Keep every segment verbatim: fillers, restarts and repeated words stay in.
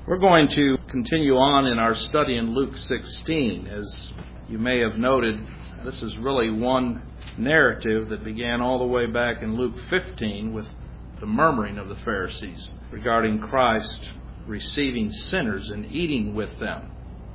We're going to continue on in our study in Luke sixteen. As you may have noted, this is really one narrative that began all the way back in Luke fifteen with the murmuring of the Pharisees regarding Christ receiving sinners and eating with them.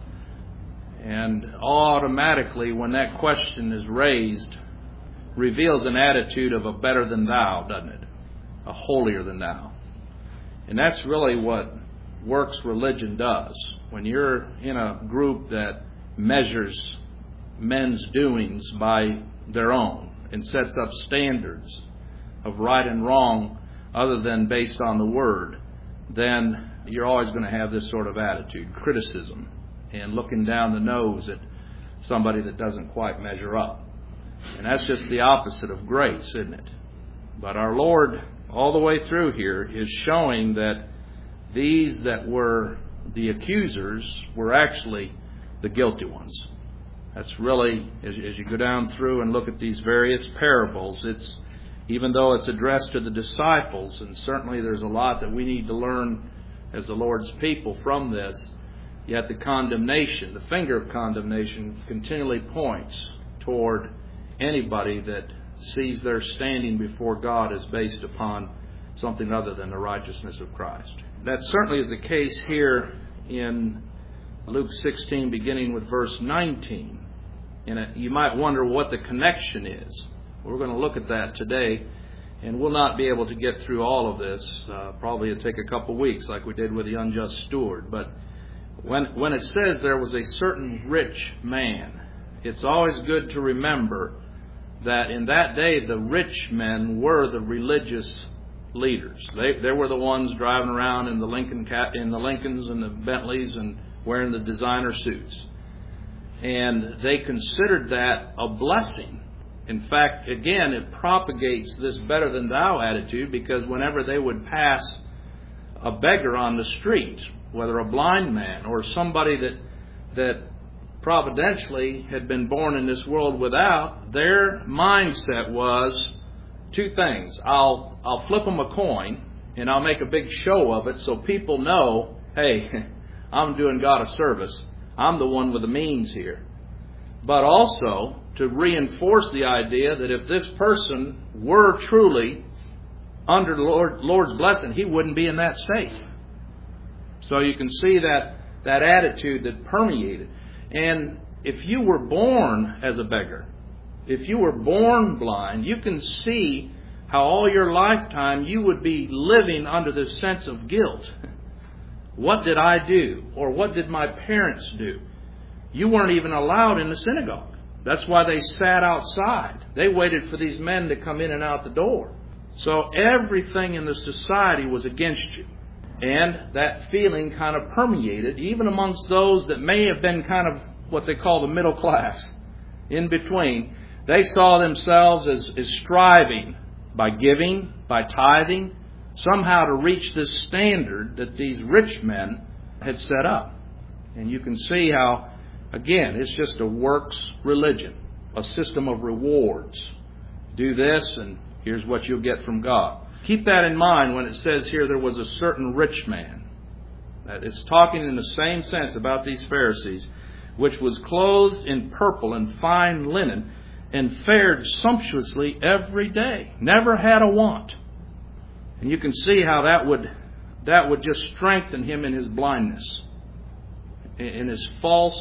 And automatically, when that question is raised, reveals an attitude of a better than thou, doesn't it? A holier than thou. And that's really what works religion does. When you're in a group that measures men's doings by their own and sets up standards of right and wrong other than based on the Word, then you're always going to have this sort of attitude, criticism, and looking down the nose at somebody that doesn't quite measure up. And that's just the opposite of grace, isn't it? But our Lord, all the way through here, is showing that these that were the accusers were actually the guilty ones. That's really, as, as you go down through and look at these various parables, it's even though it's addressed to the disciples, and certainly there's a lot that we need to learn as the Lord's people from this, yet the condemnation, the finger of condemnation, continually points toward anybody that sees their standing before God as based upon something other than the righteousness of Christ. That certainly is the case here in Luke sixteen, beginning with verse nineteen. And you might wonder what the connection is. We're going to look at that today, and we'll not be able to get through all of this. Uh, probably it'll take a couple weeks like we did with the unjust steward. But when, when it says there was a certain rich man, it's always good to remember that in that day the rich men were the religious leaders. They they were the ones driving around in the Lincoln in the Lincolns and the Bentleys and wearing the designer suits. And they considered that a blessing. In fact, again, it propagates this better than thou attitude, because whenever they would pass a beggar on the street, whether a blind man or somebody that that providentially had been born in this world without, their mindset was two things. I'll I'll flip them a coin and I'll make a big show of it so people know, hey, I'm doing God a service. I'm the one with the means here. But also to reinforce the idea that if this person were truly under the Lord, Lord's blessing, he wouldn't be in that state. So you can see that, that attitude that permeated. And if you were born as a beggar, if you were born blind, you can see how all your lifetime you would be living under this sense of guilt. What did I do? Or what did my parents do? You weren't even allowed in the synagogue. That's why they sat outside. They waited for these men to come in and out the door. So everything in the society was against you. And that feeling kind of permeated even amongst those that may have been kind of what they call the middle class, in between. They saw themselves as, as striving by giving, by tithing, somehow to reach this standard that these rich men had set up. And you can see how, again, it's just a works religion, a system of rewards. Do this and here's what you'll get from God. Keep that in mind when it says here there was a certain rich man. That it's talking in the same sense about these Pharisees, which was clothed in purple and fine linen, and fared sumptuously every day. Never had a want. And you can see how that would that would just strengthen him in his blindness, in his false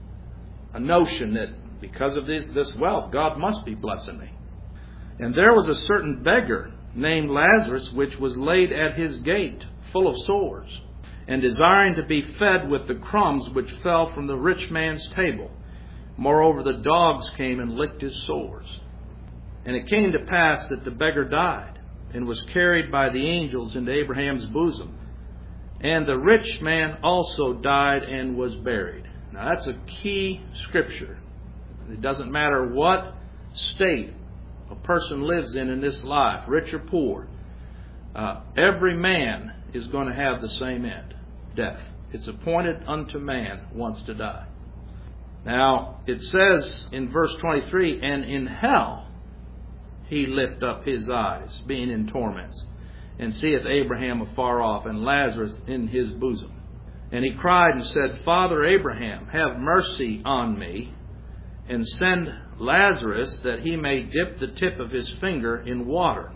notion that because of this, this wealth, God must be blessing me. And there was a certain beggar named Lazarus, which was laid at his gate, full of sores, and desiring to be fed with the crumbs which fell from the rich man's table. Moreover, the dogs came and licked his sores. And it came to pass that the beggar died, and was carried by the angels into Abraham's bosom. And the rich man also died and was buried. Now that's a key scripture. It doesn't matter what state a person lives in in this life, rich or poor. Uh, every man is going to have the same end, death. It's appointed unto man once to die. Now, it says in verse twenty-three, and in hell he lift up his eyes, being in torments, and seeth Abraham afar off, and Lazarus in his bosom. And he cried and said, Father Abraham, have mercy on me, and send Lazarus that he may dip the tip of his finger in water,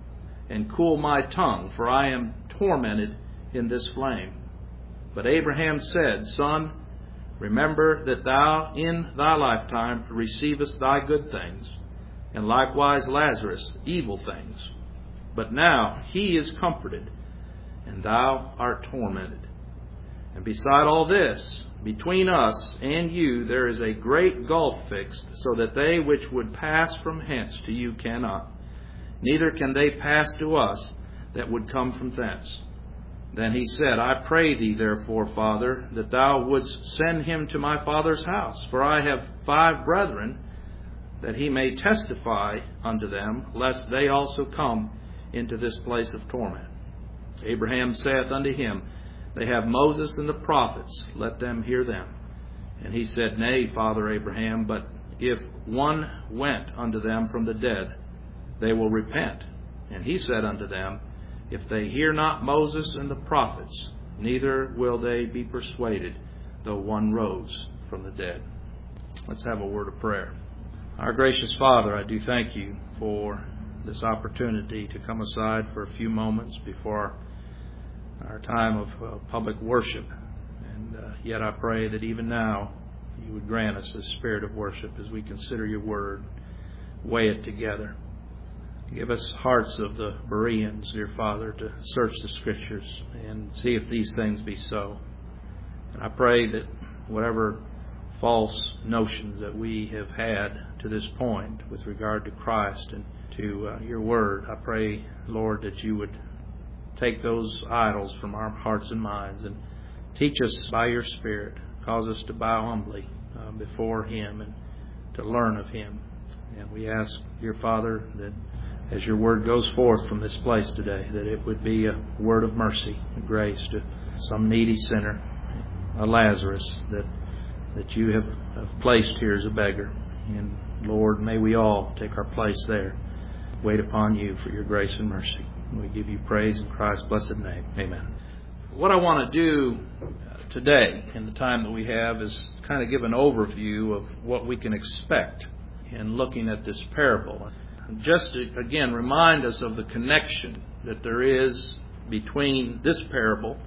and cool my tongue, for I am tormented in this flame. But Abraham said, Son, remember that thou in thy lifetime receivest thy good things, and likewise Lazarus evil things. But now he is comforted, and thou art tormented. And beside all this, between us and you there is a great gulf fixed, so that they which would pass from hence to you cannot, neither can they pass to us that would come from thence. Then he said, I pray thee therefore, Father, that thou wouldst send him to my father's house, for I have five brethren, that he may testify unto them, lest they also come into this place of torment. Abraham saith unto him, They have Moses and the prophets, let them hear them. And he said, Nay, Father Abraham, but if one went unto them from the dead, they will repent. And he said unto them, If they hear not Moses and the prophets, neither will they be persuaded, though one rose from the dead. Let's have a word of prayer. Our gracious Father, I do thank you for this opportunity to come aside for a few moments before our time of uh, public worship. And uh, yet I pray that even now you would grant us the spirit of worship as we consider your word, weigh it together. Give us hearts of the Bereans, dear Father, to search the Scriptures and see if these things be so. And I pray that whatever false notions that we have had to this point with regard to Christ and to uh, your word, I pray, Lord, that you would take those idols from our hearts and minds and teach us by your Spirit. Cause us to bow humbly uh, before him and to learn of him. And we ask, dear Father, that as your word goes forth from this place today, that it would be a word of mercy and grace to some needy sinner, a Lazarus that that you have, have placed here as a beggar. And Lord, may we all take our place there. Wait upon you for your grace and mercy. We give you praise in Christ's blessed name. Amen. What I want to do today, in the time that we have, is kind of give an overview of what we can expect in looking at this parable. Just to, again, remind us of the connection that there is between this parable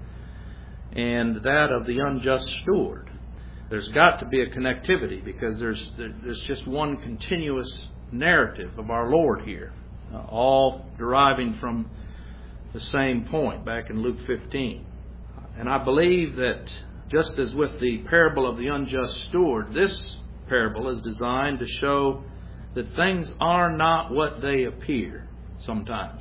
and that of the unjust steward. There's got to be a connectivity because there's there's just one continuous narrative of our Lord here, uh, all deriving from the same point back in Luke fifteen. And I believe that just as with the parable of the unjust steward, this parable is designed to show that things are not what they appear sometimes.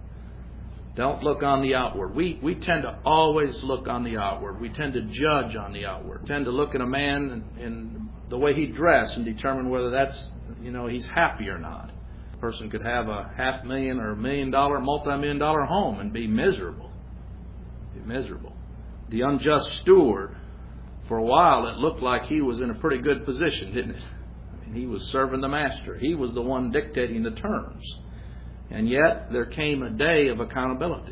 Don't look on the outward. We we tend to always look on the outward. We tend to judge on the outward. We tend to look at a man and, and the way he dressed and determine whether that's, you know, he's happy or not. A person could have a half million or a million dollar, multi-million dollar home and be miserable. Be miserable. The unjust steward, for a while it looked like he was in a pretty good position, didn't it? I mean, he was serving the master. He was the one dictating the terms. And yet there came a day of accountability.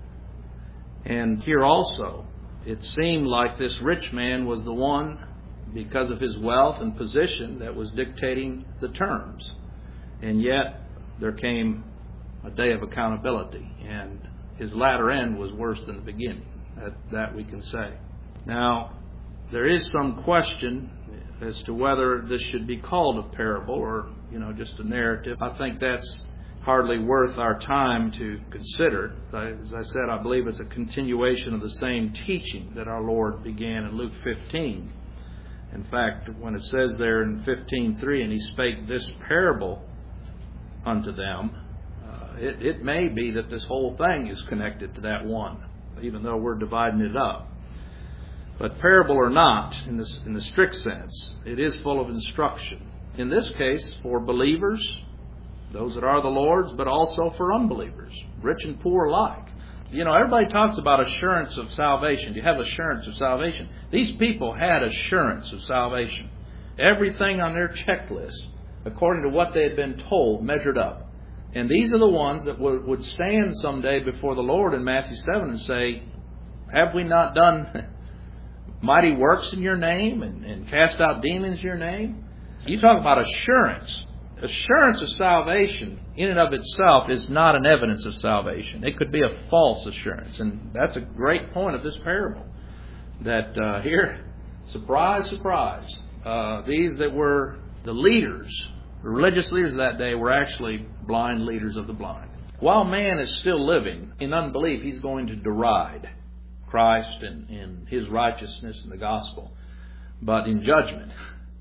And here also, it seemed like this rich man was the one, because of his wealth and position, that was dictating the terms. And yet there came a day of accountability. And his latter end was worse than the beginning. That, that we can say. Now, there is some question as to whether this should be called a parable or, you know, just a narrative. I think that's hardly worth our time to consider. As I said, I believe it's a continuation of the same teaching that our Lord began in Luke fifteen. In fact, when it says there in fifteen three, and he spake this parable unto them, uh, it, it may be that this whole thing is connected to that one, even though we're dividing it up. But parable or not, in this in the strict sense, it is full of instruction. In this case, for believers, those that are the Lord's, but also for unbelievers, rich and poor alike. You know, everybody talks about assurance of salvation. You have assurance of salvation. These people had assurance of salvation. Everything on their checklist, according to what they had been told, measured up. And these are the ones that would stand someday before the Lord in Matthew seven and say, have we not done mighty works in your name and, and cast out demons in your name. You talk about assurance. Assurance of salvation in and of itself is not an evidence of salvation. It could be a false assurance. And that's a great point of this parable. That uh, here, surprise, surprise, uh, these that were the leaders, the religious leaders of that day, were actually blind leaders of the blind. While man is still living in unbelief, he's going to deride Christ and, and His righteousness and the gospel. But in judgment,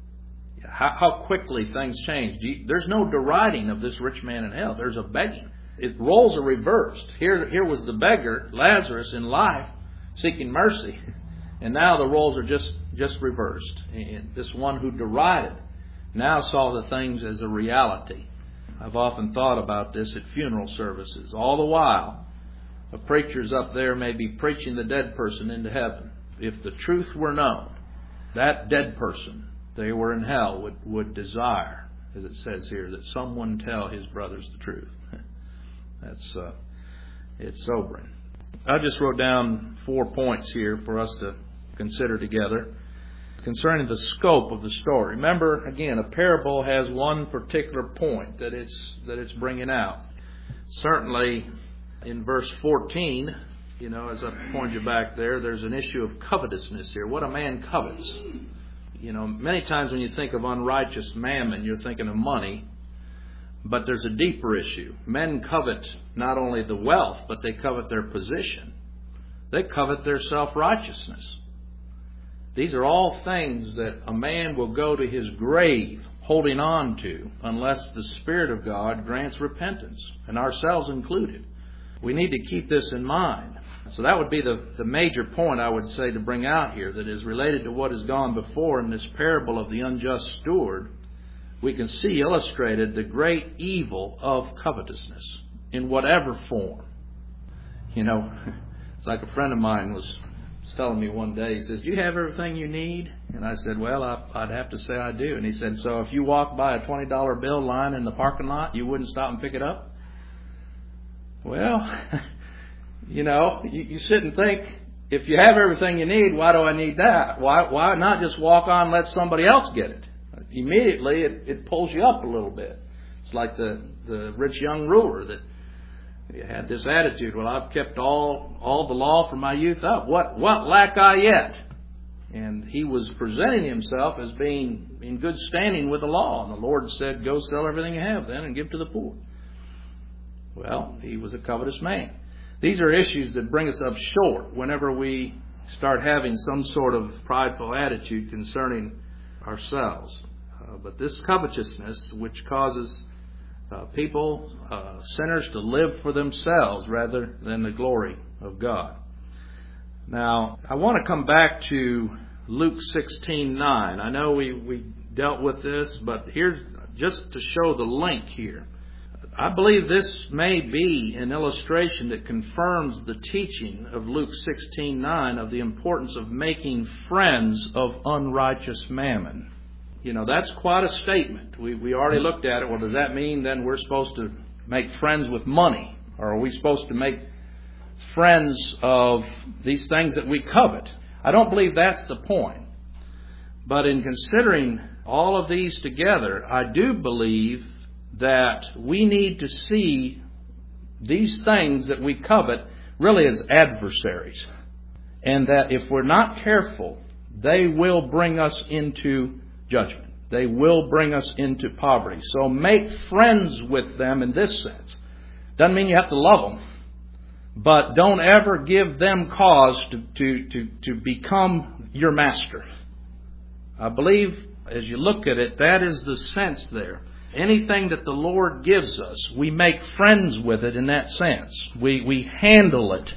how, how quickly things change. You, there's no deriding of this rich man in hell. There's a begging. It, roles are reversed. Here, here was the beggar, Lazarus, in life, seeking mercy. And now the roles are just, just reversed. And this one who derided now saw the things as a reality. I've often thought about this at funeral services. All the while, a preacher's up there may be preaching the dead person into heaven. If the truth were known, that dead person, they were in hell, would, would desire, as it says here, that someone tell his brothers the truth. That's uh, it's sobering. I just wrote down four points here for us to consider together concerning the scope of the story. Remember, again, a parable has one particular point that it's that it's bringing out. Certainly, in verse fourteen, you know, as I pointed you back there, there's an issue of covetousness here. What a man covets. You know, many times when you think of unrighteous mammon, you're thinking of money. But there's a deeper issue. Men covet not only the wealth, but they covet their position. They covet their self-righteousness. These are all things that a man will go to his grave holding on to unless the Spirit of God grants repentance, and ourselves included. We need to keep this in mind. So that would be the, the major point I would say to bring out here that is related to what has gone before in this parable of the unjust steward. We can see illustrated the great evil of covetousness in whatever form. You know, it's like a friend of mine was telling me one day, he says, "Do you have everything you need?" And I said, "Well, I, I'd have to say I do." And he said, "So if you walk by a twenty dollar bill line in the parking lot, you wouldn't stop and pick it up?" Well, you know, you, you sit and think, if you have everything you need, why do I need that? Why, why not just walk on and let somebody else get it? Immediately, it, it pulls you up a little bit. It's like the, the rich young ruler that had this attitude, "Well, I've kept all all the law from my youth up. What what lack I yet?" And he was presenting himself as being in good standing with the law. And the Lord said, "Go sell everything you have then and give to the poor." Well, he was a covetous man. These are issues that bring us up short whenever we start having some sort of prideful attitude concerning ourselves. Uh, but this covetousness, which causes uh, people, uh, sinners, to live for themselves rather than the glory of God. Now, I want to come back to Luke sixteen nine. I know we, we dealt with this, but here's just to show the link here. I believe this may be an illustration that confirms the teaching of Luke sixteen nine of the importance of making friends of unrighteous mammon. You know, that's quite a statement. We we already looked at it. Well, does that mean then we're supposed to make friends with money? Or are we supposed to make friends of these things that we covet? I don't believe that's the point. But in considering all of these together, I do believe that we need to see these things that we covet really as adversaries. And that if we're not careful, they will bring us into judgment. They will bring us into poverty. So make friends with them in this sense. Doesn't mean you have to love them. But don't ever give them cause to, to, to, to become your master. I believe as you look at it, that is the sense there. Anything that the Lord gives us, we make friends with it in that sense. We we handle it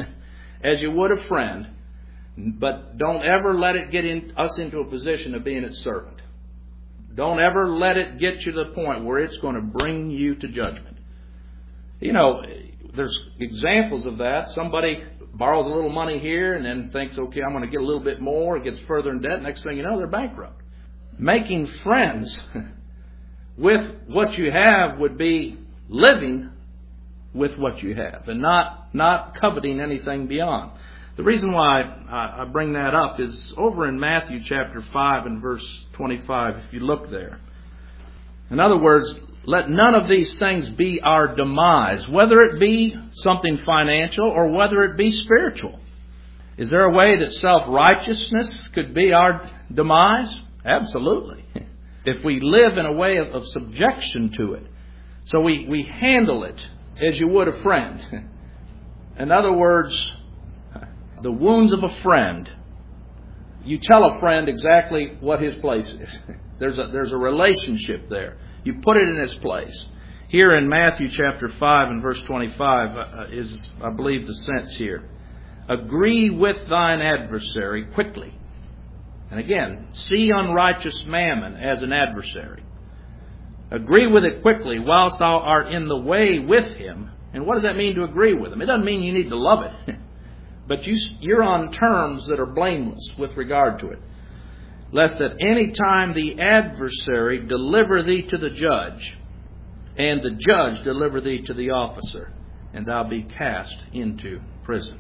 as you would a friend, but don't ever let it get in, us into a position of being its servant. Don't ever let it get you to the point where it's going to bring you to judgment. You know, there's examples of that. Somebody borrows a little money here and then thinks, okay, I'm going to get a little bit more. It gets further in debt. Next thing you know, they're bankrupt. Making friends with what you have would be living with what you have and not, not coveting anything beyond. The reason why I bring that up is over in Matthew chapter five and verse twenty-five, if you look there. In other words, let none of these things be our demise, whether it be something financial or whether it be spiritual. Is there a way that self-righteousness could be our demise? Absolutely. If we live in a way of, of subjection to it. So we, we handle it as you would a friend. In other words, the wounds of a friend. You tell a friend exactly what his place is. There's a, there's a relationship there. You put it in its place. Here in Matthew chapter five and verse twenty-five uh, is, I believe, the sense here. Agree with thine adversary quickly. And again, see unrighteous mammon as an adversary. Agree with it quickly whilst thou art in the way with him. And what does that mean to agree with him? It doesn't mean you need to love it. But you, you're on terms that are blameless with regard to it. Lest at any time the adversary deliver thee to the judge, and the judge deliver thee to the officer, and thou be cast into prison.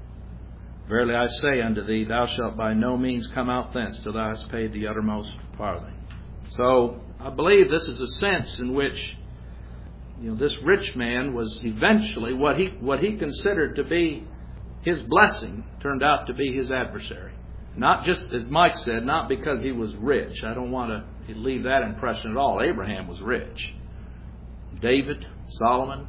Verily I say unto thee, thou shalt by no means come out thence till thou hast paid the uttermost farthing. So I believe this is a sense in which, you know, this rich man was eventually what he what he considered to be his blessing turned out to be his adversary. Not just, as Mike said, not because he was rich. I don't want to leave that impression at all. Abraham was rich. David, Solomon,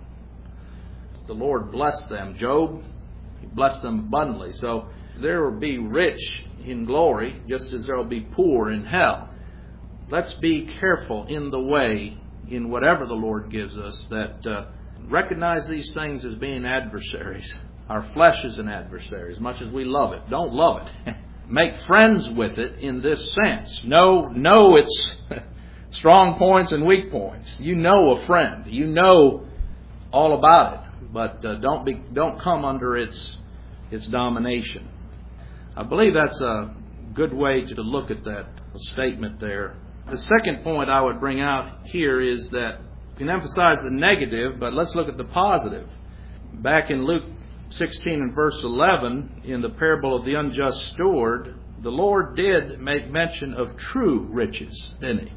the Lord blessed them. Job, He blessed them abundantly. So there will be rich in glory just as there will be poor in hell. Let's be careful in the way, in whatever the Lord gives us, that uh, recognize these things as being adversaries. Our flesh is an adversary as much as we love it. Don't love it. Make friends with it in this sense. Know, know its strong points and weak points. You know a friend. You know all about it. But uh, don't be, don't come under its its domination. I believe that's a good way to look at that statement there. The second point I would bring out here is that we can emphasize the negative, but let's look at the positive. Back in Luke sixteen and verse eleven, in the parable of the unjust steward, the Lord did make mention of true riches, didn't He?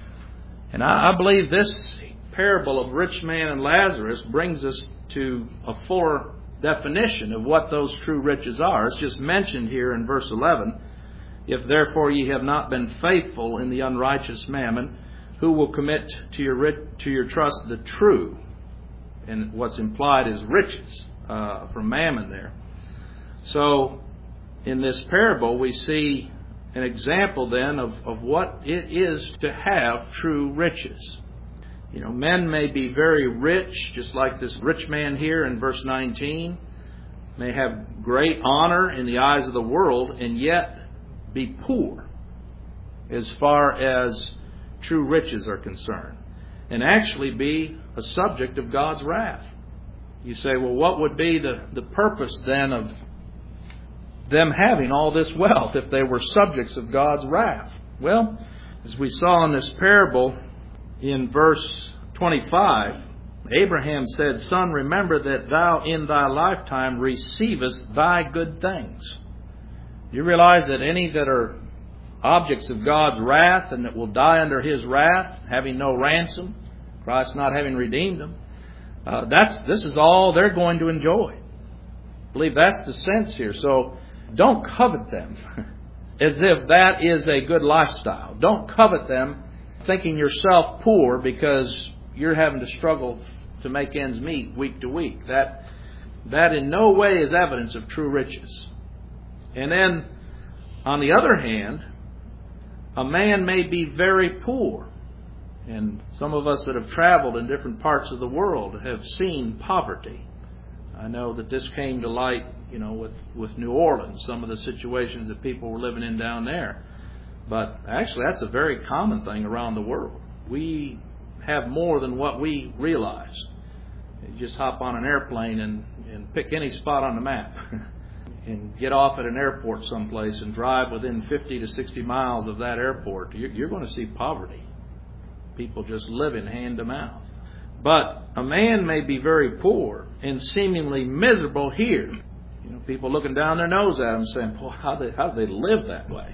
And I, I believe this parable of rich man and Lazarus brings us to a fuller definition of what those true riches are. It's just mentioned here in verse eleven. If therefore ye have not been faithful in the unrighteous mammon, who will commit to your to your trust the true? And what's implied is riches. Uh, from mammon there. So in this parable we see an example then of, of what it is to have true riches. You know, men may be very rich, just like this rich man here in verse nineteen, may have great honor in the eyes of the world and yet be poor as far as true riches are concerned, and actually be a subject of God's wrath. You say, well, what would be the, the purpose then of them having all this wealth if they were subjects of God's wrath? Well, as we saw in this parable in verse twenty-five, Abraham said, Son, remember that thou in thy lifetime receivest thy good things. You realize that any that are objects of God's wrath and that will die under His wrath, having no ransom, Christ not having redeemed them, Uh, that's this is all they're going to enjoy. I believe that's the sense here. So don't covet them as if that is a good lifestyle. Don't covet them thinking yourself poor because you're having to struggle to make ends meet week to week. That that in no way is evidence of true riches. And then on the other hand, a man may be very poor. And some of us that have traveled in different parts of the world have seen poverty. I know that this came to light, you know, with, with New Orleans, some of the situations that people were living in down there. But actually, that's a very common thing around the world. We have more than what we realize. You just hop on an airplane and, and pick any spot on the map and get off at an airport someplace and drive within fifty to sixty miles of that airport. You're, you're going to see poverty. People just living hand to mouth. But a man may be very poor and seemingly miserable here, You know, people looking down their nose at them saying, boy, how do they, how do they live that way?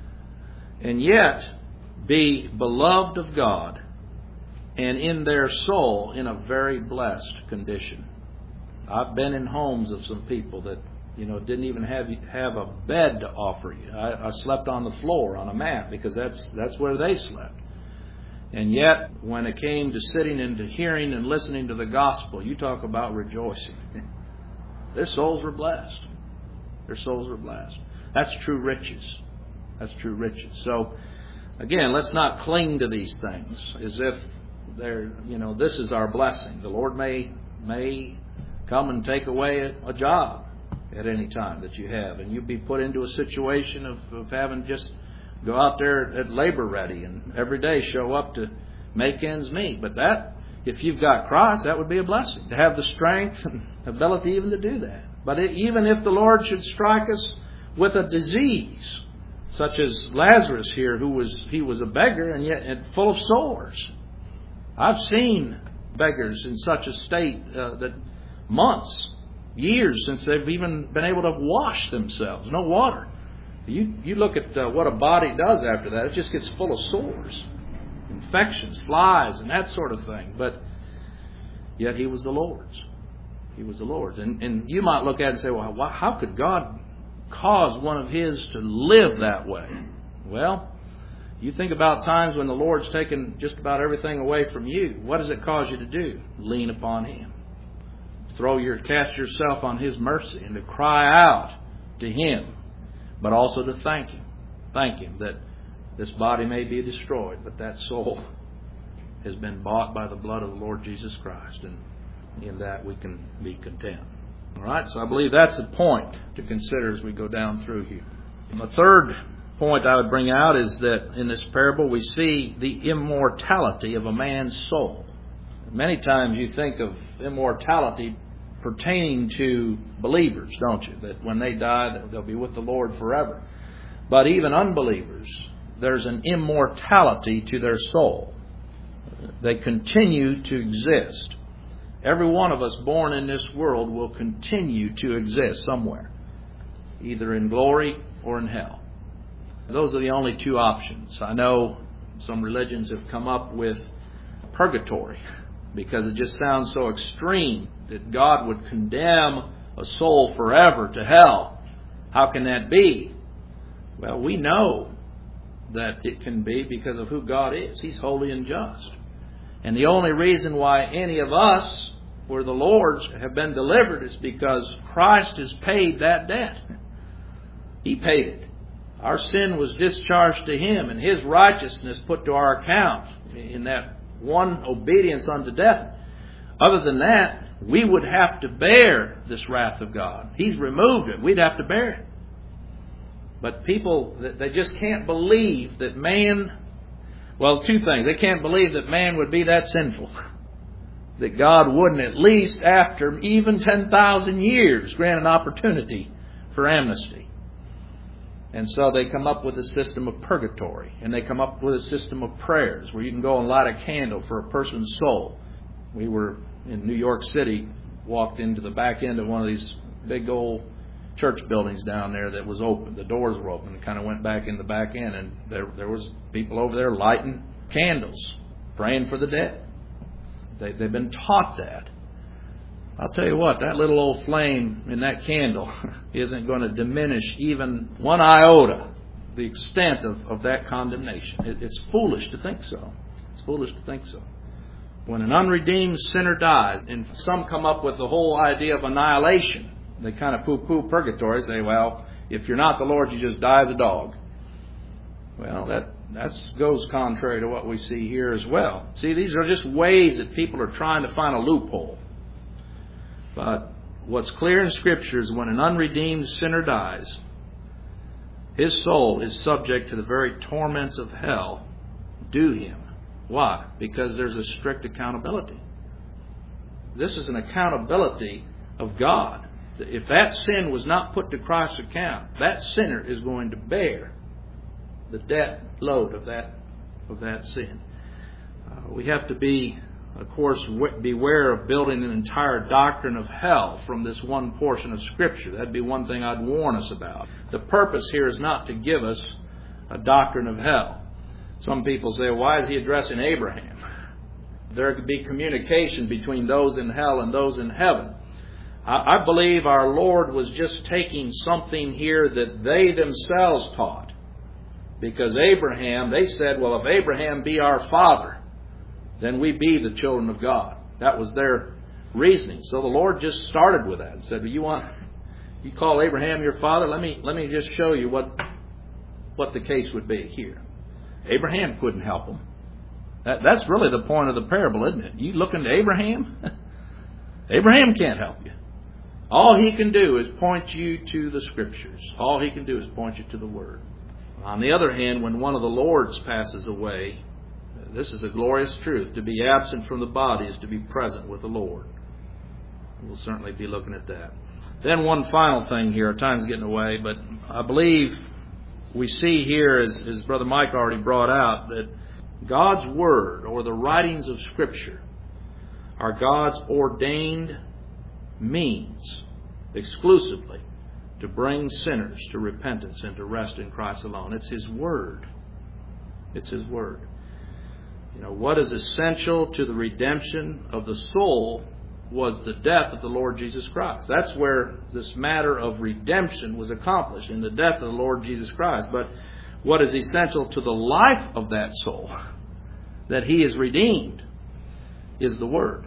And yet, be beloved of God and in their soul in a very blessed condition. I've been in homes of some people that, you know, didn't even have have a bed to offer you. I, I slept on the floor on a mat because that's that's where they slept. And yet, when it came to sitting and to hearing and listening to the gospel, you talk about rejoicing. Their souls were blessed. Their souls were blessed. That's true riches. That's true riches. So, again, let's not cling to these things as if they're, you know, this is our blessing. The Lord may may come and take away a, a job at any time that you have, and you'd be put into a situation of, of having just go out there at labor ready and every day show up to make ends meet. But that, if you've got Christ, that would be a blessing to have the strength and ability even to do that. But it, even if the Lord should strike us with a disease, such as Lazarus here, who was he was a beggar and yet and full of sores. I've seen beggars in such a state uh, that months, years since they've even been able to wash themselves, no water. You you look at uh, what a body does after that; it just gets full of sores, infections, flies, and that sort of thing. But yet he was the Lord's. He was the Lord's, and and you might look at it and say, "Well, how could God cause one of His to live that way?" Well, you think about times when the Lord's taken just about everything away from you. What does it cause you to do? Lean upon Him, throw your cast yourself on His mercy, and to cry out to Him. But also to thank Him. Thank Him that this body may be destroyed, but that soul has been bought by the blood of the Lord Jesus Christ. And in that we can be content. All right, so I believe that's a point to consider as we go down through here. And the third point I would bring out is that in this parable we see the immortality of a man's soul. Many times you think of immortality pertaining to believers, don't you? That when they die, they'll be with the Lord forever. But even unbelievers, there's an immortality to their soul. They continue to exist. Every one of us born in this world will continue to exist somewhere, either in glory or in hell. Those are the only two options. I know some religions have come up with purgatory, because it just sounds so extreme that God would condemn a soul forever to hell. How can that be? Well, we know that it can be because of who God is. He's holy and just. And the only reason why any of us, or the Lord's, have been delivered is because Christ has paid that debt. He paid it. Our sin was discharged to Him, and His righteousness put to our account in that one obedience unto death. Other than that, we would have to bear this wrath of God. He's removed it. We'd have to bear it. But people, they just can't believe that man, well, two things. They can't believe that man would be that sinful. That God wouldn't, at least after even ten thousand years, grant an opportunity for amnesty. And so they come up with a system of purgatory. And they come up with a system of prayers where you can go and light a candle for a person's soul. We were in New York City, walked into the back end of one of these big old church buildings down there that was open. The doors were open. And kind of went back in the back end. And there, there was people over there lighting candles, praying for the dead. They, they've been taught that. I'll tell you what, that little old flame in that candle isn't going to diminish even one iota the extent of, of that condemnation. It, it's foolish to think so. It's foolish to think so. When an unredeemed sinner dies, and some come up with the whole idea of annihilation, they kind of poo-poo purgatory, say, well, if you're not the Lord, you just die as a dog. Well, that that goes contrary to what we see here as well. See, these are just ways that people are trying to find a loophole. But what's clear in Scripture is when an unredeemed sinner dies, his soul is subject to the very torments of hell due him. Why? Because there's a strict accountability. This is an accountability of God. If that sin was not put to Christ's account, that sinner is going to bear the debt load of that of that sin. Uh, we have to be Of course, beware of building an entire doctrine of hell from this one portion of Scripture. That'd be one thing I'd warn us about. The purpose here is not to give us a doctrine of hell. Some people say, why is he addressing Abraham? There could be communication between those in hell and those in heaven. I believe our Lord was just taking something here that they themselves taught. Because Abraham, they said, well, if Abraham be our father, then we be the children of God. That was their reasoning. So the Lord just started with that and said, well, you want, you call Abraham your father? Let me let me just show you what what the case would be here. Abraham couldn't help him. That, that's really the point of the parable, isn't it? You looking to Abraham? Abraham can't help you. All he can do is point you to the Scriptures. All he can do is point you to the Word. On the other hand, when one of the Lords passes away, this is a glorious truth. To be absent from the body is to be present with the Lord. We'll certainly be looking at that. Then one final thing here. Our time's getting away, but I believe we see here, as, as Brother Mike already brought out, that God's Word, or the writings of Scripture, are God's ordained means exclusively to bring sinners to repentance and to rest in Christ alone. It's His Word. It's His Word. You know, what is essential to the redemption of the soul was the death of the Lord Jesus Christ. That's where this matter of redemption was accomplished, in the death of the Lord Jesus Christ. But what is essential to the life of that soul, that He is redeemed, is the Word.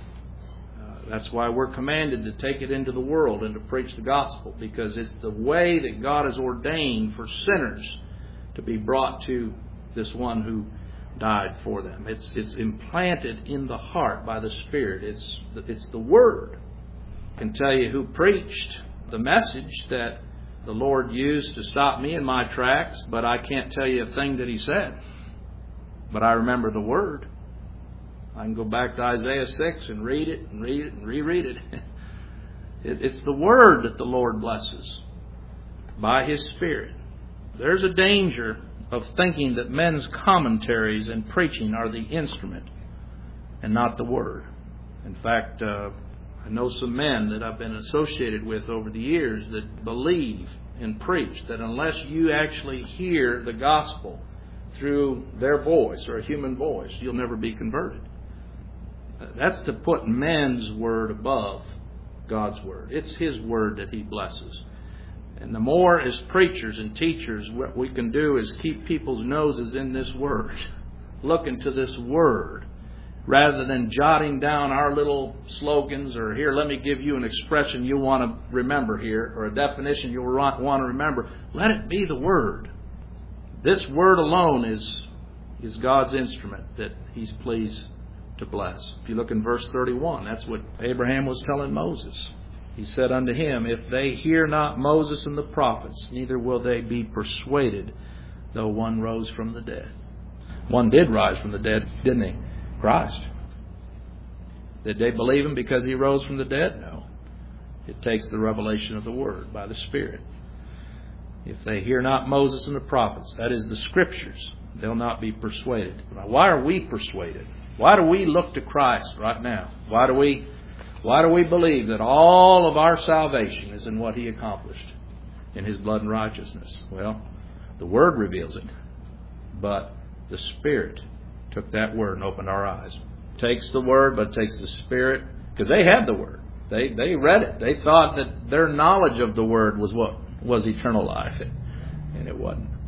That's why we're commanded to take it into the world and to preach the gospel, because it's the way that God has ordained for sinners to be brought to this one who died for them. It's it's implanted in the heart by the Spirit. It's it's the Word. I can tell you who preached the message that the Lord used to stop me in my tracks, but I can't tell you a thing that He said. But I remember the Word. I can go back to Isaiah six and read it and read it and reread it. It's the Word that the Lord blesses by His Spirit. There's a danger of thinking that men's commentaries and preaching are the instrument and not the Word. In fact, uh, I know some men that I've been associated with over the years that believe and preach that unless you actually hear the gospel through their voice or a human voice, you'll never be converted. That's to put men's word above God's Word. It's His Word that He blesses. And the more as preachers and teachers, what we can do is keep people's noses in this Word. Looking to this Word. Rather than jotting down our little slogans, or here, let me give you an expression you want to remember here, or a definition you'll want to remember. Let it be the Word. This Word alone is, is God's instrument that He's pleased to bless. If you look in verse thirty-one, that's what Abraham was telling Moses. He said unto him, if they hear not Moses and the prophets, neither will they be persuaded, though one rose from the dead. One did rise from the dead, didn't he? Christ. Did they believe Him because He rose from the dead? No. It takes the revelation of the Word by the Spirit. If they hear not Moses and the prophets, that is the Scriptures, they'll not be persuaded. Now, why are we persuaded? Why do we look to Christ right now? Why do we why do we believe that all of our salvation is in what He accomplished in His blood and righteousness? Well, the Word reveals it. But the Spirit took that Word and opened our eyes. Takes the Word, but takes the Spirit. Because they had the Word. They they read it. They thought that their knowledge of the Word was what was eternal life. And it wasn't.